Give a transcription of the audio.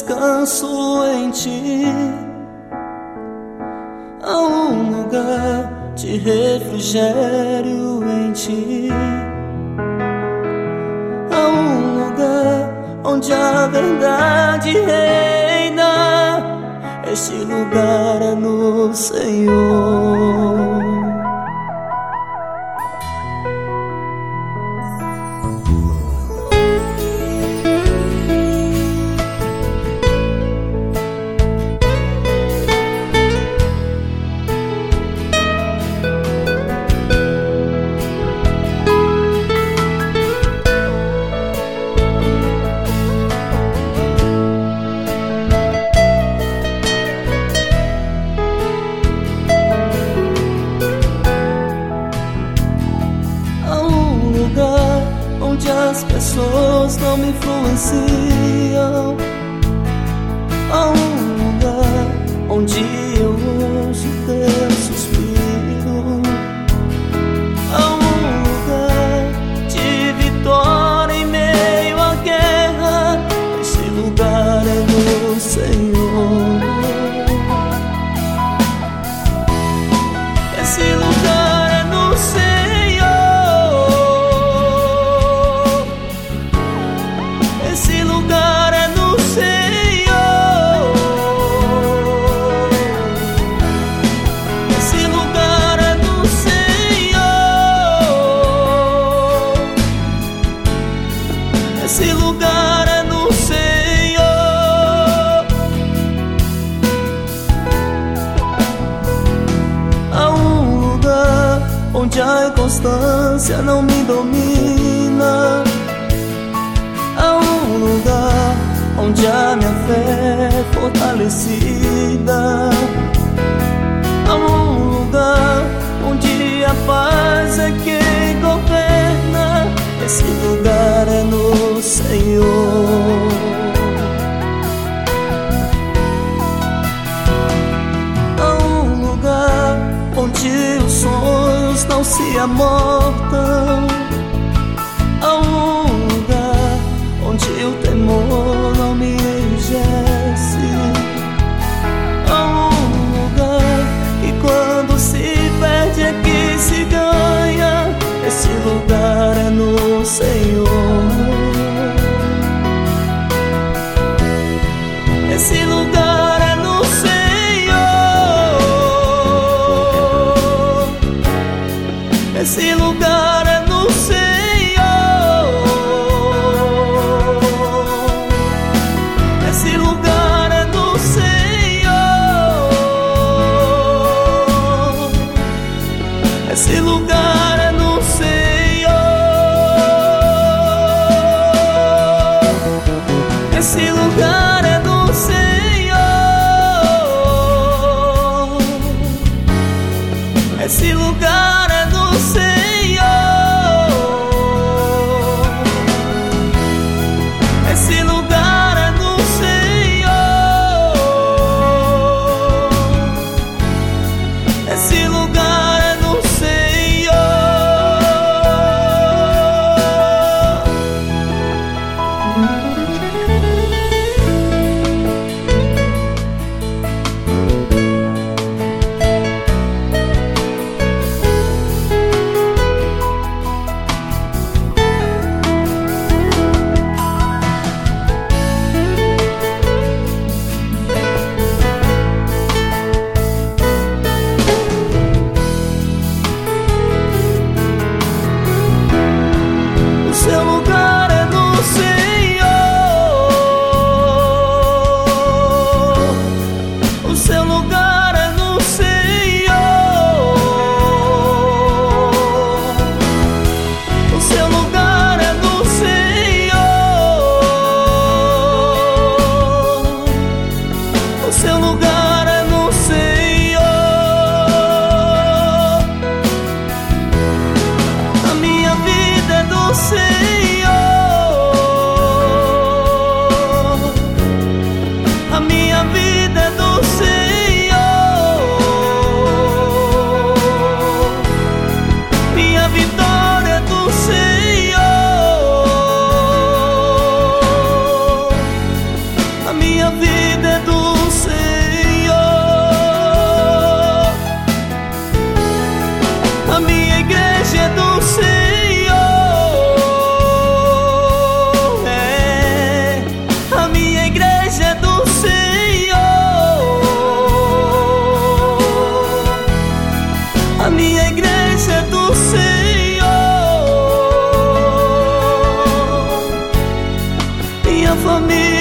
descanso em ti. Há um lugar de refrigério em ti. Há um lugar onde a verdade reina. Este lugar é no Senhor. Onde as pessoas não me influenciam. Há um lugar onde eu ouço teu suspiro. Há um lugar de vitória em meio à guerra. Esse lugar é no Senhor. Esse lugar é no Senhor. Esse lugar é no Senhor. Esse lugar é no Senhor. Esse lugar é no Senhor. Há um lugar onde a inconstância não me domina. Há um lugar onde a minha fé é fortalecida. Há um lugar onde a paz é quem governa. Esse lugar é no Senhor. Há um lugar onde os sonhos não se amortam. Há um lugar onde o temor não me enrijece. Há um lugar que quando se perde é que se ganha. Esse lugar é no Senhor. Esse lugar é no Senhor. Esse lugar é no Senhor. Esse lugar é no Senhor. Esse lugar é no Senhor. Esse lugar é no Senhor. Esse lugar é no Senhor. Esse lugar é no Senhor. Esse lugar é no Senhor. família.